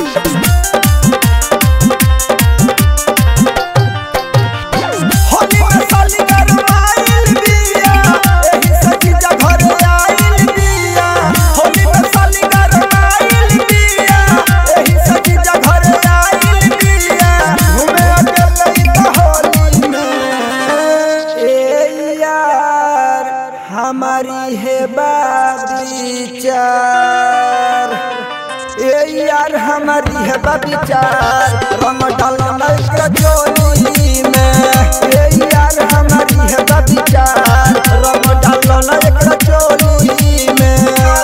हमारी है विचार यार हमारी है विचार रंग डालना चोली में यार हमारी है विचार रंग डालना चोली में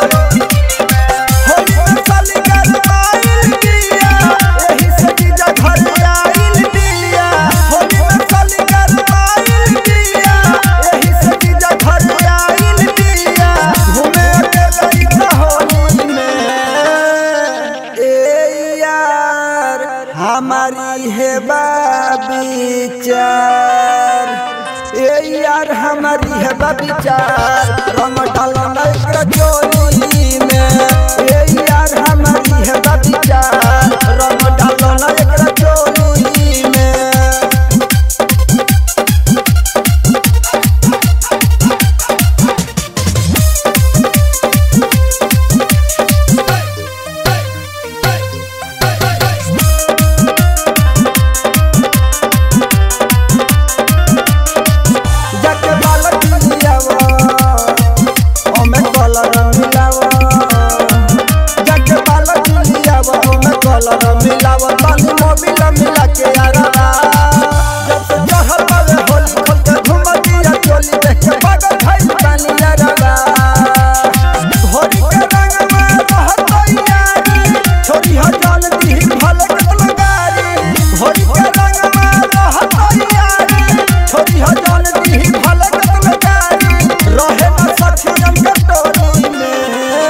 हमारी है विचार यार हमारी है विचार रंग डालना चोली में यार हमारी है विचार रंग डालना चोली में। मिला के यारा जब से चढ़ल बावे होली खोल के घूम दिया चोली देख के पागल भइल बानी यारा होली के रंग में रहत यारी छोरी ह जान दी भले कतल गारी होली के रंग में रहत यारी छोरी ह जान दी भले कतल गारी रहे न सखियन के टोली में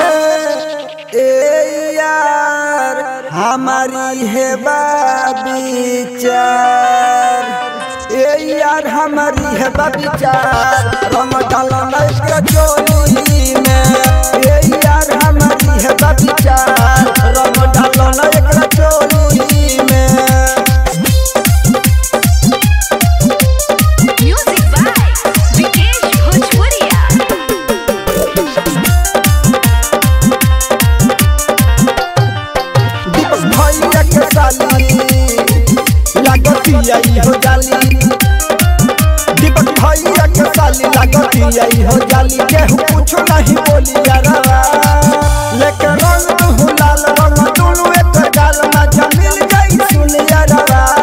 यार हमारी है विचार यार हमारी है विचार रंग डालना चोली में यार हमारी है विचार रंग डालना चोली में। म्यूजिक बाय विकेश भोजपुरिया। दीपक भैया के साली लागती आई हो जाली दीपक भैया के साली लागती आई हो जाली केहू कुछ नहीं बोली यारा लेके रंग तू लाल रंग दुनू एक गाल में जमीन गई सुन यारा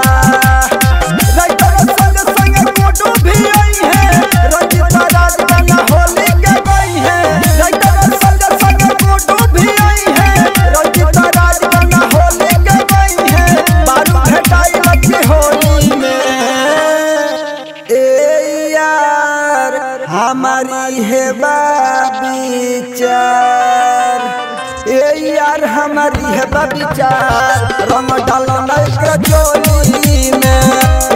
राइटर संग संग कोटू भी आई है रंजीता राज बना होली के गई है राइटर संग संग कोटू भी आई है रंजीता राज बना होली के गई है बारू भेटाई लगी होली में यार हमारी है विचार यार हमारी है विचार रंग डालना चोली में